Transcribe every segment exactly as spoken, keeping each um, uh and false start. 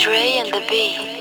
Dre and the beat.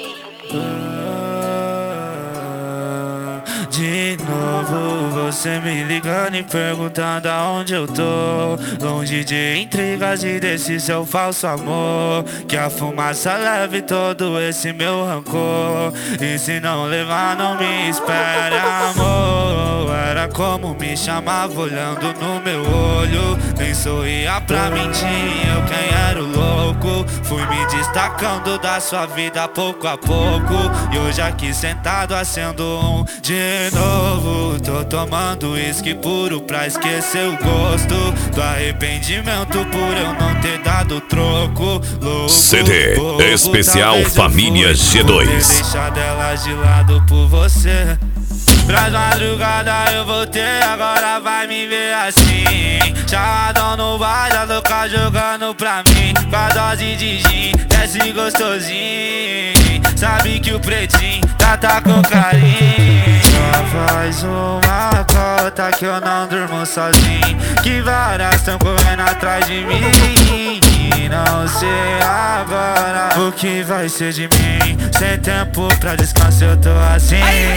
De novo você me ligando e perguntando aonde eu tô. Longe de intrigas e desse seu falso amor, que a fumaça leve todo esse meu rancor. E se não levar, não me espere, amor. Era como me chamava olhando no meu olho. Nem sorria pra mentir, eu quem era o louco. Fui me destacando da sua vida pouco a pouco. E hoje aqui sentado acendo um de novo. Tô tomando uísque puro pra esquecer o gosto do arrependimento por eu não ter dado troco. Louco, C D bobo, especial Família G dois. Vou ter deixado elas de lado por você. Pras madrugadas eu voltei, agora vai me ver assim. Charadão no bar, já louca jogando pra mim. Com a dose de gin, desce gostosinho. Sabe que o pretinho tá, tá com carinho. Só faz uma cota que eu não durmo sozinho. Que várias tão correndo atrás de mim. Não sei agora o que vai ser de mim. Sem tempo pra descanso eu tô assim.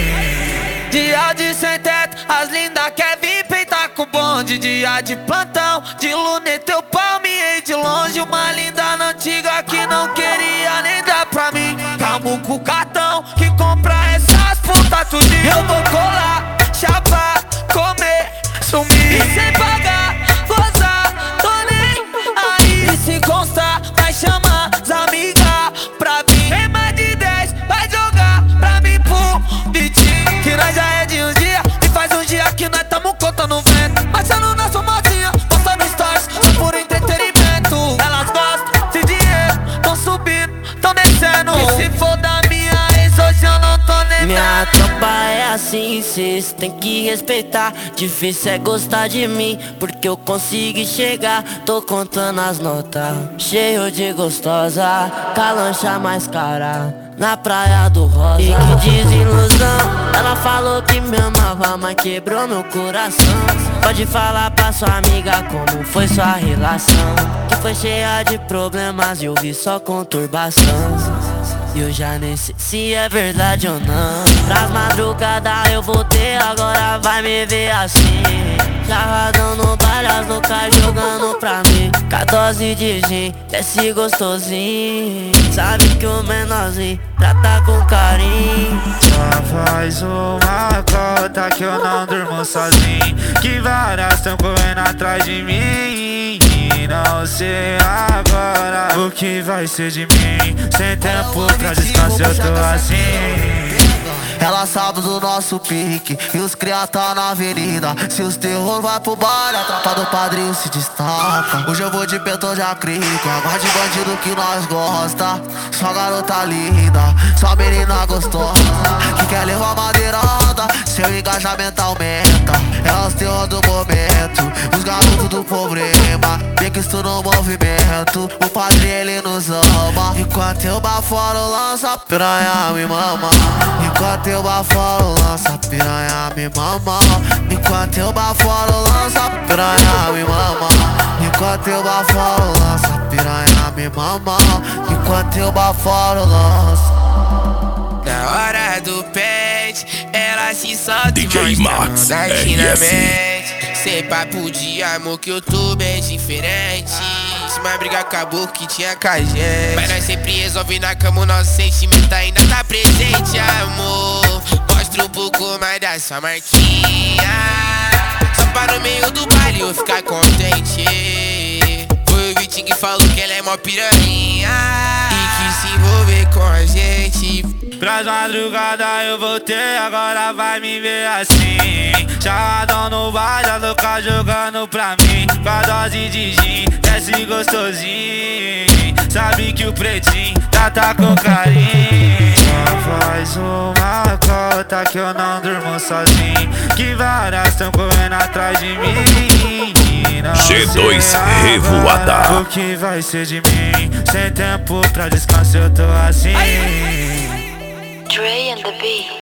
Dia de sem teto, as lindas quer vir peitar com bonde. Dia de plantão, de luneta eu palmei de longe. Uma linda na antiga que não queria nem dar pra mim. Calmo com o cartão que compra essas putas tudinho. Eu vou colar, chapar, comer, sumir e sem pagar, gozar, tô nem aí. E se constar, vai chamar as amigas pra vir. Tem mais de dez, vai jogar pra mim pro beat. Que nós já é de uns dias, e faz uns dias que nós tamo contando vento. Passando na sua motinha, postando stories, só por entretenimento. Elas gostam de dinheiro, tão subindo, tão descendo. E se for da minha ex, hoje eu não tô nem. Minha tropa é assim, cês tem que respeitar. Difícil é gostar de mim, porque eu consigo chegar. Tô contando as notas, cheio de gostosa, com a lancha mais cara, na praia do Rosa. E que desilusão, ela falou que me amava, mas quebrou meu coração. Pode falar pra sua amiga como foi sua relação, que foi cheia de problemas e eu vi só conturbação. E eu já nem sei se é verdade ou não. Pras madrugadas eu voltei, agora vai me ver assim. Charradão no baile, as loucas jogando pra mim. Com a dose de gin, desce gostosinho. Sabe que o menorzinho trata com carinho. Só faz uma cota que eu não durmo sozinho. Que várias tão correndo atrás de mim. Não sei agora o que vai ser de mim. Sem tempo pra descanso eu tô assim. Ela sabe do nosso pique e os cria tá na avenida. Se os terror vai pro baile, a tropa do padrinho se destaca. Hoje eu vou de petão já crico, agora de bandido que nós gosta. Só garota linda, só menina gostosa, que quer levar madeirada, seu engajamento aumenta. Elas terror do momento, os garotos do problema, vê que estou no movimento. O padrinho ele nos ama. Enquanto eu baforo lança, piranha me mama. Enquanto eu baforo lança, piranha me mama. Enquanto eu baforo lança, piranha me mama. Enquanto eu baforo lança, piranha me mama. Enquanto eu baforo lança. Na hora do pet, ela se solta D J e mostra Max, aqui na R S. mente. Cê papo de amor que eu tô bem diferente. Se mais briga acabou que tinha com a gente, mas nós sempre resolve na cama, o nosso sentimento ainda tá presente, amor. Mostra um pouco mais da sua marquinha, só pra no meio do baile eu ficar contente. Foi o Vitinho que falou que ela é mó piranha e quis se envolver com a gente. Pras madrugadas eu voltei, agora vai me ver assim. Charadão no bar, já louca jogando pra mim. Com a dose de gin, desce gostosinho. Sabe que o pretinho tá, tá com carinho. Só faz uma cota que eu não durmo sozinho. Que várias tão correndo atrás de mim. Não G dois sei Revoada. agora o que vai ser de mim. Sem tempo pra descanso eu tô assim. Dre and the beat.